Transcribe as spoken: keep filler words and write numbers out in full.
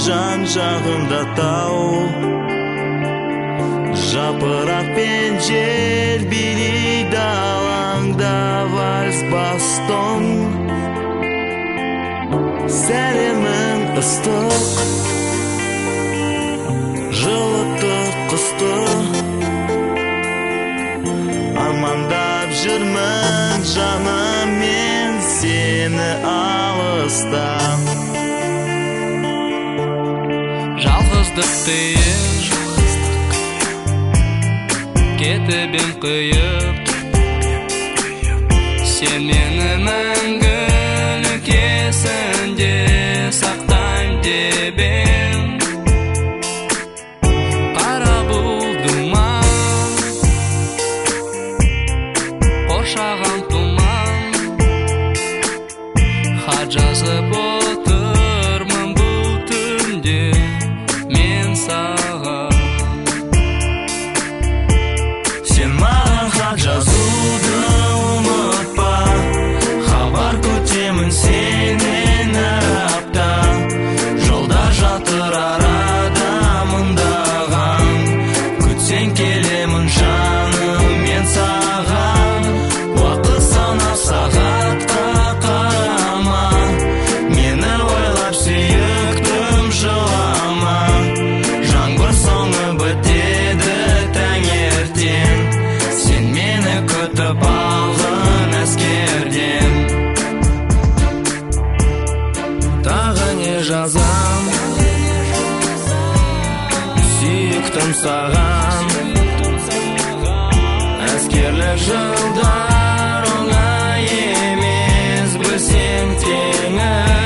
жан жағымда тау, жапырақпен желбирейді алаңда вальс бастон. Сәлемің ыстық, жылытты қысты, армандап жүрмін жаным мен сені алыстан. Жалғыздықты кетіп ем қиып, сен мені мәңгілік есінде сақтайын деп ем. Қара бұлдыма қоршаған тұман, хат жазып отырмын бұл түнде мен саған. Сен маған хат жазуды ұмытпа, хабар күтемін сенен әр апта. Жолда жатыр арада мыңдаған, күтсең келемін жаным мен саған. Уақыт санап сағатқа қарама, мені ойлап сүйіктім жылама. Жаңбыр соңы бітеді таңертең, сен мені күтіп алғын әскерден. Тағы не жазам, сүйіктім саған. Әскерлік жылдар оңай емес, білсең теңіз.